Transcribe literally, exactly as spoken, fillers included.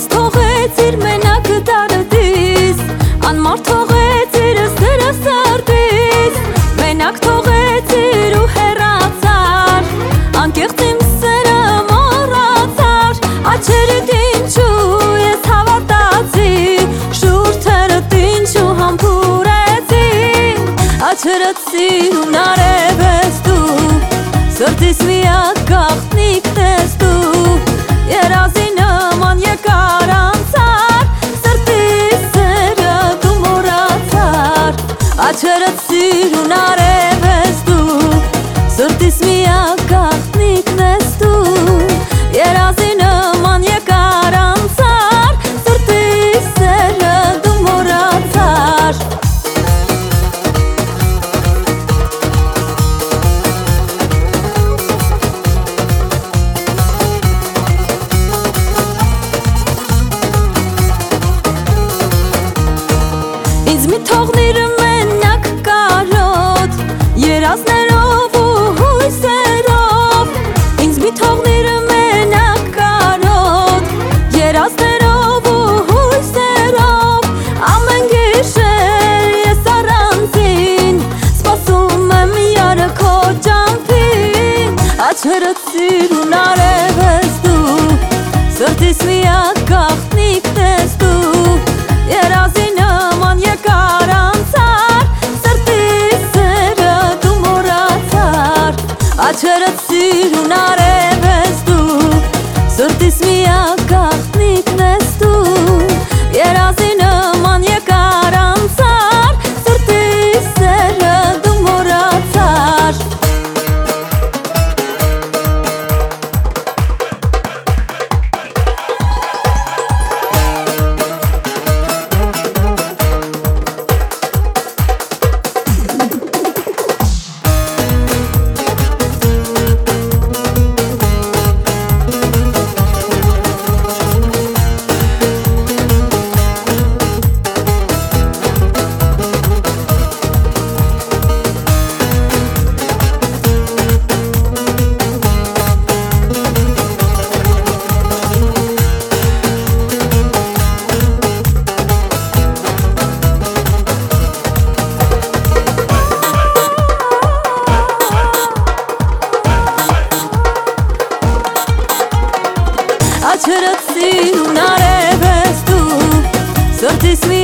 թողեց իր մենակ դարդիս, անմարդ թողեց իր սերը սրտիս, մենակ թողեց իր ու հեռացար, անկեղծ իմ սերը մոռացար, աչերդ ինչու ես հավատացի, շուրթերդ ինչու համբուրեցի, աչերդ սիրուն արև ես դու, սրտիս միակ գաղտնիքն ես դու, երազի նման եկար անցար, սրտիս սերը դու մոռացար, աչերդ սիրուն արև ես դու, սրտիս միակ գաղտնիքն ես դու, երազի նման եկար անցար, սրտիս սերը դու մոռացար. Ինձ մի թողնիր մենակ կարոտ, երազներով ու հույսերով, ինձ մի թողնիր մենակ կարոտ, երազներով ու հույսերով, ամեն գիշեր ես առանցին, սպասում եմ յարը քո ճամփին, աչերդ սիրուն արև ես դու, սրտիս միակ գաղտնիքն ես դու, երազի նման եկար անցար, սրտիս սերը դու մոռացար, աչերդ սիրուն արև ես դու, սրտիս միակ գաղտնիքն ես դու, երազի նման եկար անցար, սրտիս սերը դու մոռացար. Աչերդ սիրուն արև ես դու, սրտիս